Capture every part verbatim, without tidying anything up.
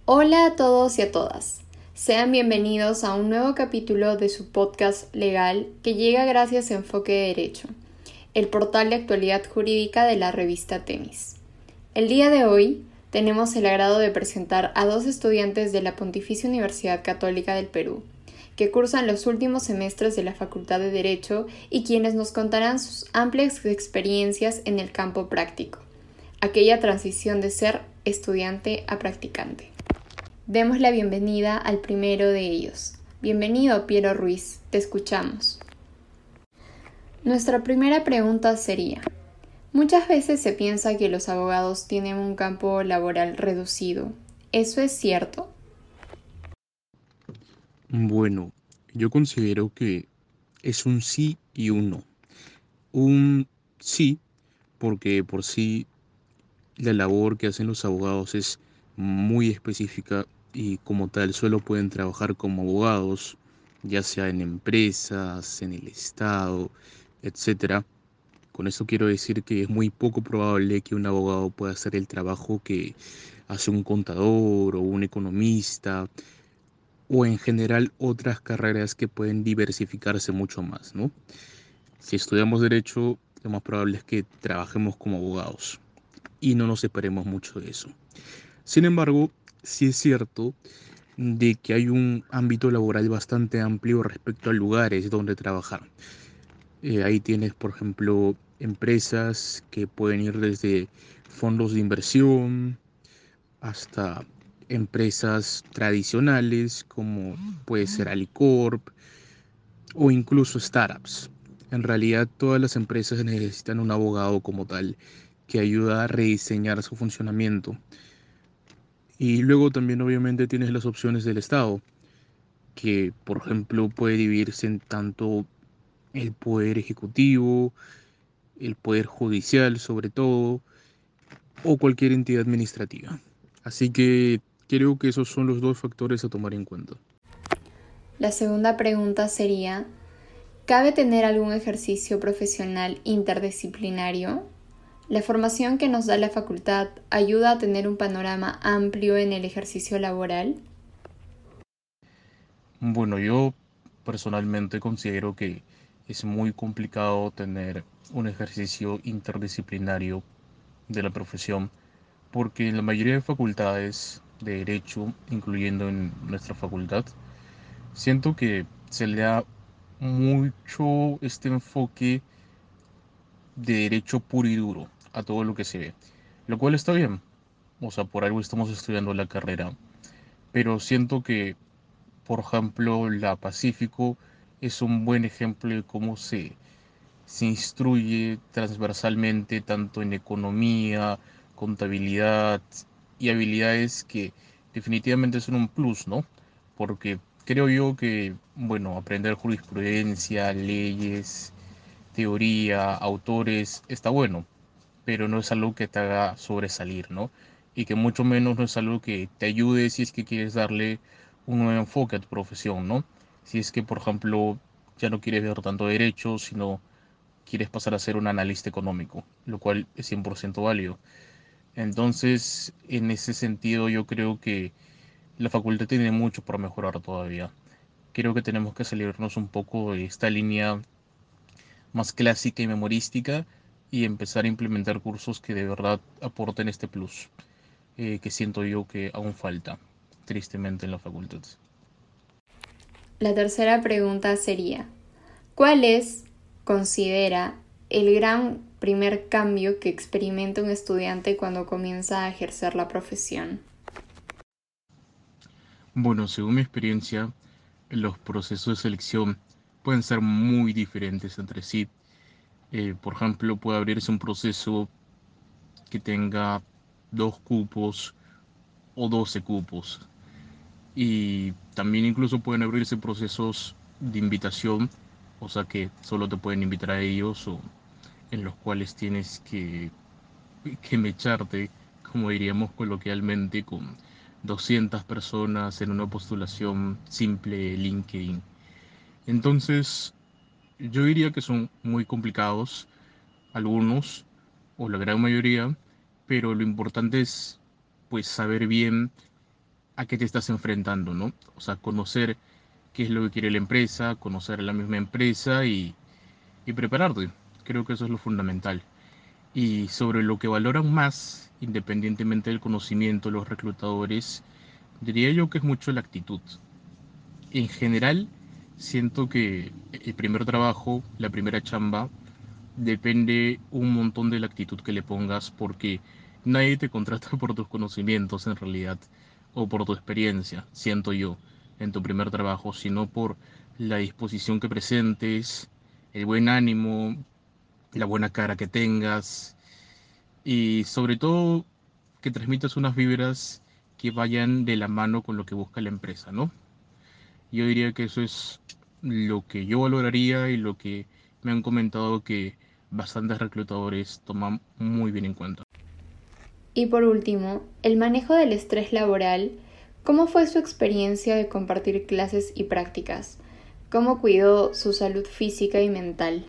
Hola a todos y a todas. Sean bienvenidos a un nuevo capítulo de su podcast legal que llega gracias a Enfoque de Derecho, el portal de actualidad jurídica de la revista Temis. El día de hoy tenemos el agrado de presentar a dos estudiantes de la Pontificia Universidad Católica del Perú, que cursan los últimos semestres de la Facultad de Derecho y quienes nos contarán sus amplias experiencias en el campo práctico, aquella transición de ser estudiante a practicante. Demos la bienvenida al primero de ellos. Bienvenido, Piero Ruiz, te escuchamos. Nuestra primera pregunta sería: muchas veces se piensa que los abogados tienen un campo laboral reducido. ¿Eso es cierto? Bueno, yo considero que es un sí y un no. Un sí, porque por sí la labor que hacen los abogados es muy específica y como tal solo pueden trabajar como abogados, ya sea en empresas, en el Estado, etcétera. Con esto quiero decir que es muy poco probable que un abogado pueda hacer el trabajo que hace un contador o un economista o en general otras carreras que pueden diversificarse mucho más, ¿no? Si estudiamos derecho, lo más probable es que trabajemos como abogados y no nos separemos mucho de eso. Sin embargo, sí es cierto de que hay un ámbito laboral bastante amplio respecto a lugares donde trabajar. Eh, ahí tienes, por ejemplo, empresas que pueden ir desde fondos de inversión hasta empresas tradicionales como puede ser Alicorp o incluso startups. En realidad todas las empresas necesitan un abogado como tal que ayuda a rediseñar su funcionamiento. Y luego también obviamente tienes las opciones del Estado, que por ejemplo puede dividirse en tanto el poder ejecutivo, el poder judicial sobre todo, o cualquier entidad administrativa. Así que creo que esos son los dos factores a tomar en cuenta. La segunda pregunta sería: ¿cabe tener algún ejercicio profesional interdisciplinario? La formación que nos da la facultad ayuda a tener un panorama amplio en el ejercicio laboral. Bueno, yo personalmente considero que es muy complicado tener un ejercicio interdisciplinario de la profesión porque en la mayoría de facultades de derecho, incluyendo en nuestra facultad, siento que se le da mucho este enfoque de derecho puro y duro a todo lo que se ve, lo cual está bien, o sea, por algo estamos estudiando la carrera, pero siento que, por ejemplo, la Pacífico es un buen ejemplo de cómo se, se instruye transversalmente tanto en economía, contabilidad y habilidades que definitivamente son un plus, ¿no? Porque creo yo que, bueno, aprender jurisprudencia, leyes, teoría, autores, está bueno, pero no es algo que te haga sobresalir, ¿no? Y que mucho menos no es algo que te ayude si es que quieres darle un nuevo enfoque a tu profesión, ¿no? Si es que, por ejemplo, ya no quieres ver tanto derecho, sino quieres pasar a ser un analista económico, lo cual es cien por ciento válido. Entonces, en ese sentido, yo creo que la facultad tiene mucho por mejorar todavía. Creo que tenemos que salirnos un poco de esta línea más clásica y memorística y empezar a implementar cursos que de verdad aporten este plus, eh, que siento yo que aún falta, tristemente, en la facultad. La tercera pregunta sería: ¿cuál es, considera, el gran primer cambio que experimenta un estudiante cuando comienza a ejercer la profesión? Bueno, según mi experiencia, los procesos de selección pueden ser muy diferentes entre sí. Eh, por ejemplo, puede abrirse un proceso que tenga dos cupos o doce cupos. Y también incluso pueden abrirse procesos de invitación, o sea que solo te pueden invitar a ellos o en los cuales tienes que, que mecharte, como diríamos coloquialmente, con doscientas personas en una postulación simple de LinkedIn. Entonces, yo diría que son muy complicados algunos o la gran mayoría, pero lo importante es pues saber bien a qué te estás enfrentando, ¿no? O sea, conocer qué es lo que quiere la empresa, conocer a la misma empresa y, y prepararte. Creo que eso es lo fundamental. Y sobre lo que valoran más, independientemente del conocimiento, los reclutadores, diría yo que es mucho la actitud. En general, siento que el primer trabajo, la primera chamba, depende un montón de la actitud que le pongas porque nadie te contrata por tus conocimientos en realidad o por tu experiencia, siento yo, en tu primer trabajo, sino por la disposición que presentes, el buen ánimo, la buena cara que tengas y sobre todo que transmitas unas vibras que vayan de la mano con lo que busca la empresa, ¿no? Yo diría que eso es lo que yo valoraría y lo que me han comentado que bastantes reclutadores toman muy bien en cuenta. Y por último, el manejo del estrés laboral. ¿Cómo fue su experiencia de compartir clases y prácticas? ¿Cómo cuidó su salud física y mental?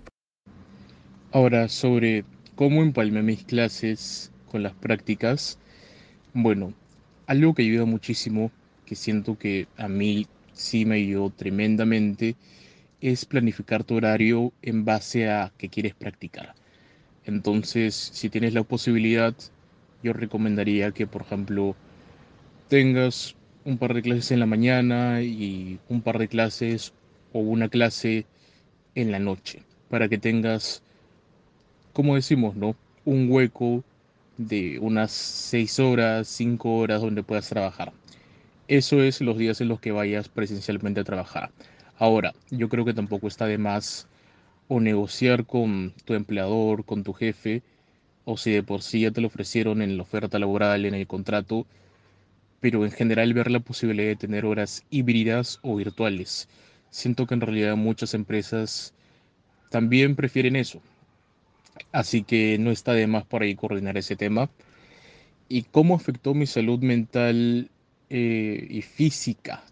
Ahora, sobre cómo empalmé mis clases con las prácticas, bueno, algo que ayuda muchísimo, que siento que a mí sí me ayudó tremendamente, es planificar tu horario en base a qué quieres practicar. Entonces, si tienes la posibilidad, yo recomendaría que, por ejemplo, tengas un par de clases en la mañana y un par de clases o una clase en la noche, para que tengas, como decimos, ¿no? Un hueco de unas seis horas, cinco horas donde puedas trabajar. Eso es los días en los que vayas presencialmente a trabajar. Ahora, yo creo que tampoco está de más o negociar con tu empleador, con tu jefe, o si de por sí ya te lo ofrecieron en la oferta laboral, en el contrato, pero en general ver la posibilidad de tener horas híbridas o virtuales. Siento que en realidad muchas empresas también prefieren eso, así que no está de más por ahí coordinar ese tema. ¿Y cómo afectó mi salud mental eh, y física?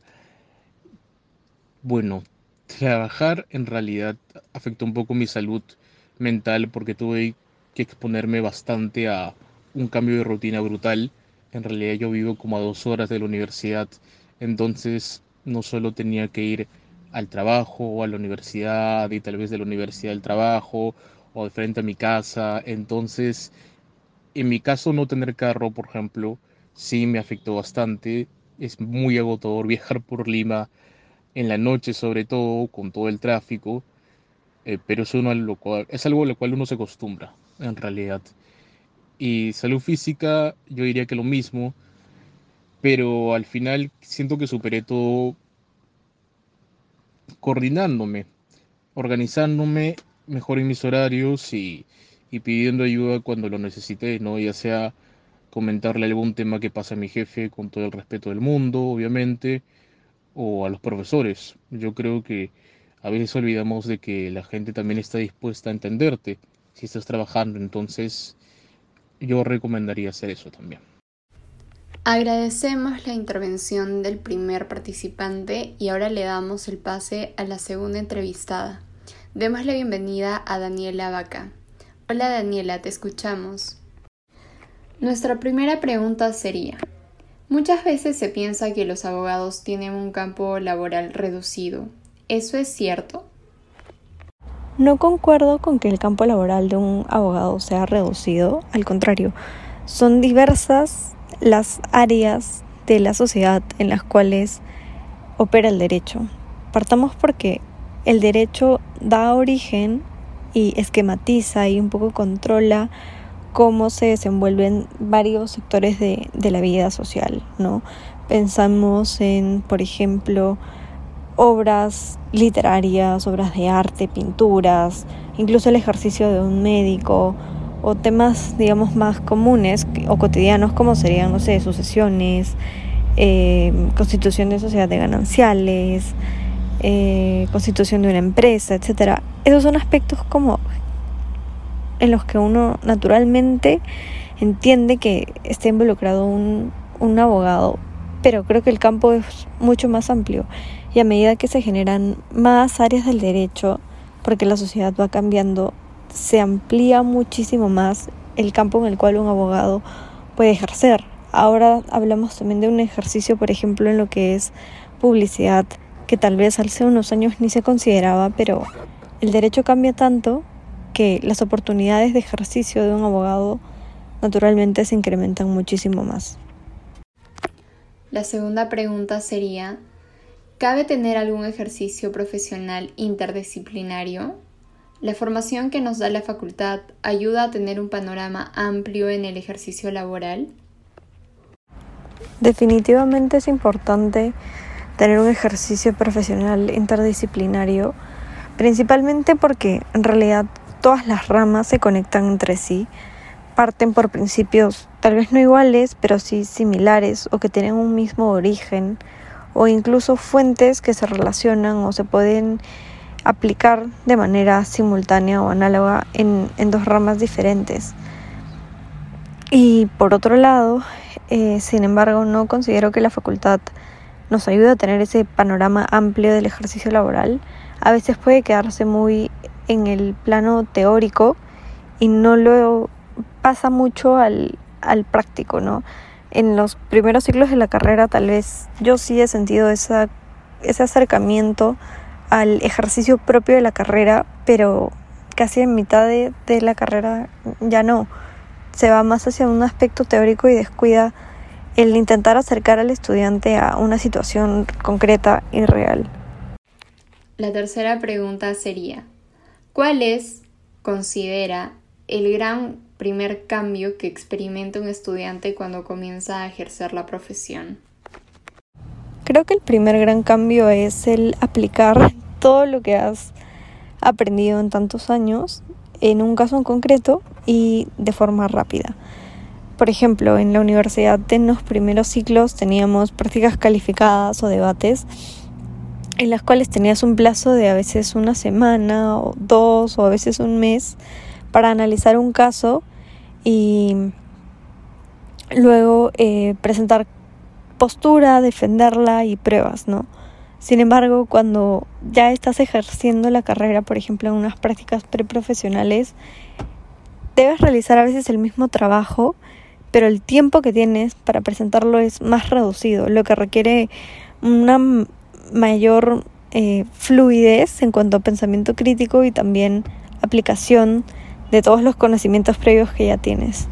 Bueno, trabajar en realidad afectó un poco mi salud mental porque tuve que exponerme bastante a un cambio de rutina brutal. En realidad yo vivo como a dos horas de la universidad, entonces no solo tenía que ir al trabajo o a la universidad y tal vez de la universidad al trabajo o de frente a mi casa. Entonces, en mi caso no tener carro, por ejemplo, sí me afectó bastante. Es muy agotador viajar por Lima en la noche sobre todo, con todo el tráfico, eh, pero es, uno a lo cual, es algo a lo cual uno se acostumbra, en realidad. Y salud física, yo diría que lo mismo, pero al final siento que superé todo coordinándome, organizándome mejor en mis horarios y, y pidiendo ayuda cuando lo necesité, ¿no? Ya sea comentarle algún tema que pasa a mi jefe con todo el respeto del mundo, obviamente, o a los profesores. Yo creo que a veces olvidamos de que la gente también está dispuesta a entenderte si estás trabajando, entonces yo recomendaría hacer eso también. Agradecemos la intervención del primer participante y ahora le damos el pase a la segunda entrevistada. Demos la bienvenida a Daniela Vaca. Hola Daniela, te escuchamos. Nuestra primera pregunta sería: muchas veces se piensa que los abogados tienen un campo laboral reducido. ¿Eso es cierto? No concuerdo con que el campo laboral de un abogado sea reducido, al contrario, son diversas las áreas de la sociedad en las cuales opera el derecho. Partamos porque el derecho da origen y esquematiza y un poco controla cómo se desenvuelven varios sectores de, de la vida social, ¿no? Pensamos en, por ejemplo, obras literarias, obras de arte, pinturas, incluso el ejercicio de un médico, o temas, digamos, más comunes o cotidianos como serían, no sé, sucesiones, eh, constitución de sociedad de gananciales, eh, constitución de una empresa, etcétera. Esos son aspectos como en los que uno naturalmente entiende que está involucrado un, un abogado, pero creo que el campo es mucho más amplio y a medida que se generan más áreas del derecho, porque la sociedad va cambiando, se amplía muchísimo más el campo en el cual un abogado puede ejercer. ahora hablamos también de un ejercicio, por ejemplo, en lo que es publicidad, que tal vez hace unos años ni se consideraba, pero el derecho cambia tanto que las oportunidades de ejercicio de un abogado naturalmente se incrementan muchísimo más. La segunda pregunta sería, ¿cabe tener algún ejercicio profesional interdisciplinario? La formación que nos da la facultad ayuda a tener un panorama amplio en el ejercicio laboral. Definitivamente es importante tener un ejercicio profesional interdisciplinario, principalmente porque en realidad todas las ramas se conectan entre sí, parten por principios tal vez no iguales, pero sí similares o que tienen un mismo origen, o incluso fuentes que se relacionan o se pueden aplicar de manera simultánea o análoga en, en dos ramas diferentes. Y por otro lado, eh, sin embargo, no considero que la facultad nos ayude a tener ese panorama amplio del ejercicio laboral. A veces puede quedarse muy en el plano teórico y no lo pasa mucho al, al práctico, ¿no? En los primeros ciclos de la carrera tal vez yo sí he sentido esa, ese acercamiento al ejercicio propio de la carrera, pero casi en mitad de, de la carrera ya no. Se va más hacia un aspecto teórico y descuida el intentar acercar al estudiante a una situación concreta y real. La tercera pregunta sería, ¿cuál es, considera, el gran primer cambio que experimenta un estudiante cuando comienza a ejercer la profesión? Creo que el primer gran cambio es el aplicar todo lo que has aprendido en tantos años en un caso en concreto y de forma rápida. Por ejemplo, en la universidad en los primeros ciclos teníamos prácticas calificadas o debates en las cuales tenías un plazo de a veces una semana o dos o a veces un mes para analizar un caso y luego eh, presentar postura, defenderla y pruebas, ¿no? Sin embargo, cuando ya estás ejerciendo la carrera, por ejemplo, en unas prácticas preprofesionales, debes realizar a veces el mismo trabajo, pero el tiempo que tienes para presentarlo es más reducido, lo que requiere una mayor eh, fluidez en cuanto a pensamiento crítico y también aplicación de todos los conocimientos previos que ya tienes.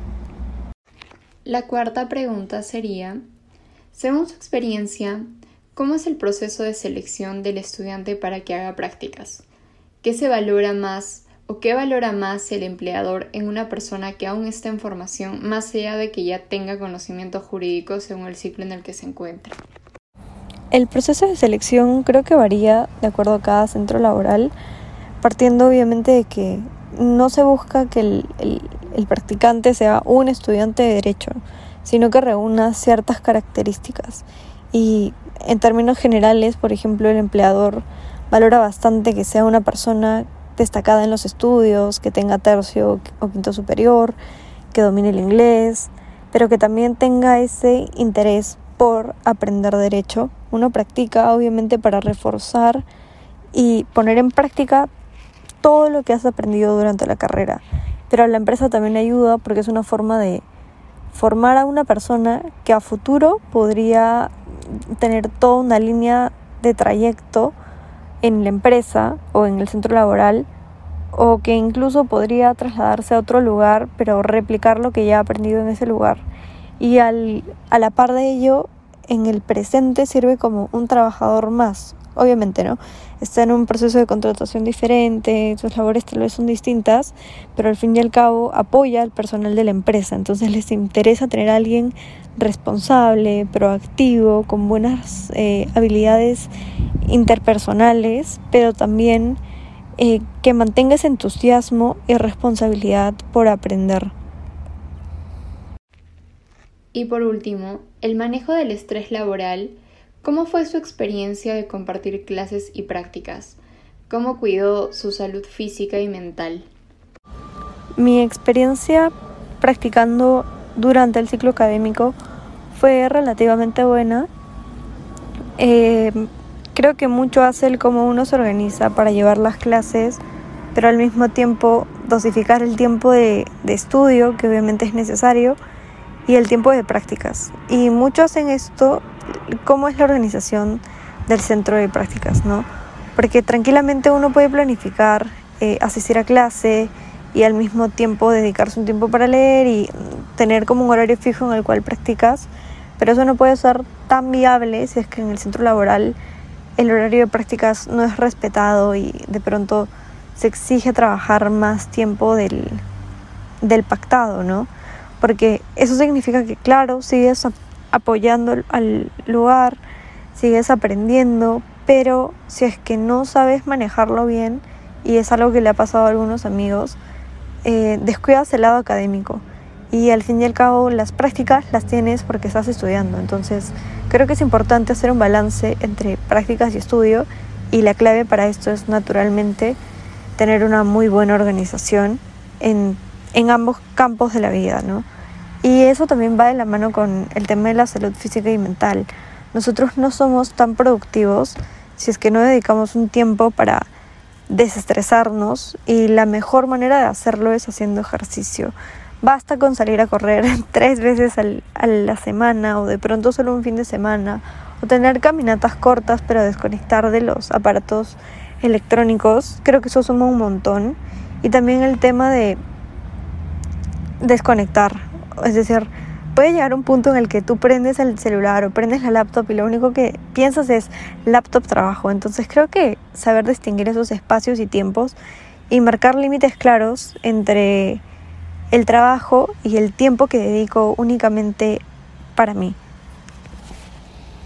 La cuarta pregunta sería, según su experiencia, ¿cómo es el proceso de selección del estudiante para que haga prácticas? ¿Qué se valora más o qué valora más el empleador en una persona que aún está en formación, más allá de que ya tenga conocimiento jurídico según el ciclo en el que se encuentra? El proceso de selección creo que varía de acuerdo a cada centro laboral, partiendo obviamente de que no se busca que el, el, el practicante sea un estudiante de derecho, sino que reúna ciertas características. Y en términos generales, por ejemplo, el empleador valora bastante que sea una persona destacada en los estudios, que tenga tercio o quinto superior, que domine el inglés, pero que también tenga ese interés por aprender derecho. Uno practica obviamente para reforzar y poner en práctica todo lo que has aprendido durante la carrera, pero la empresa también ayuda porque es una forma de formar a una persona que a futuro podría tener toda una línea de trayecto en la empresa o en el centro laboral, o que incluso podría trasladarse a otro lugar pero replicar lo que ya ha aprendido en ese lugar. Y al, a la par de ello, en el presente sirve como un trabajador más. Obviamente, ¿no? Está en un proceso de contratación diferente, sus labores tal vez son distintas, pero al fin y al cabo apoya al personal de la empresa. Entonces les interesa tener a alguien responsable, proactivo, con buenas eh, habilidades interpersonales, pero también eh, que mantenga ese entusiasmo y responsabilidad por aprender. Y por último, el manejo del estrés laboral. ¿Cómo fue su experiencia de compartir clases y prácticas? ¿Cómo cuidó su salud física y mental? Mi experiencia practicando durante el ciclo académico fue relativamente buena. Eh, creo que mucho hace el cómo uno se organiza para llevar las clases, pero al mismo tiempo dosificar el tiempo de, de estudio, que obviamente es necesario, y el tiempo de prácticas. Y muchos hacen esto, ¿cómo es la organización del centro de prácticas, ¿no? Porque tranquilamente uno puede planificar, eh, asistir a clase y al mismo tiempo dedicarse un tiempo para leer y tener como un horario fijo en el cual practicas, pero eso no puede ser tan viable si es que en el centro laboral el horario de prácticas no es respetado y de pronto se exige trabajar más tiempo del, del pactado, ¿no? Porque eso significa que, claro, sigues apoyando al lugar, sigues aprendiendo, pero si es que no sabes manejarlo bien, y es algo que le ha pasado a algunos amigos, eh, descuidas el lado académico. Y al fin y al cabo las prácticas las tienes porque estás estudiando. Entonces creo que es importante hacer un balance entre prácticas y estudio, y la clave para esto es naturalmente tener una muy buena organización en, en ambos campos de la vida, ¿no? Y eso también va de la mano con el tema de la salud física y mental. Nosotros no somos tan productivos si es que no dedicamos un tiempo para desestresarnos, y la mejor manera de hacerlo es haciendo ejercicio. Basta con salir a correr tres veces al, a la semana, o de pronto solo un fin de semana, o tener caminatas cortas pero desconectar de los aparatos electrónicos. Creo que eso suma un montón. Y también el tema de desconectar, es decir, puede llegar un punto en el que tú prendes el celular o prendes la laptop y lo único que piensas es laptop trabajo. Entonces creo que saber distinguir esos espacios y tiempos y marcar límites claros entre el trabajo y el tiempo que dedico únicamente para mí.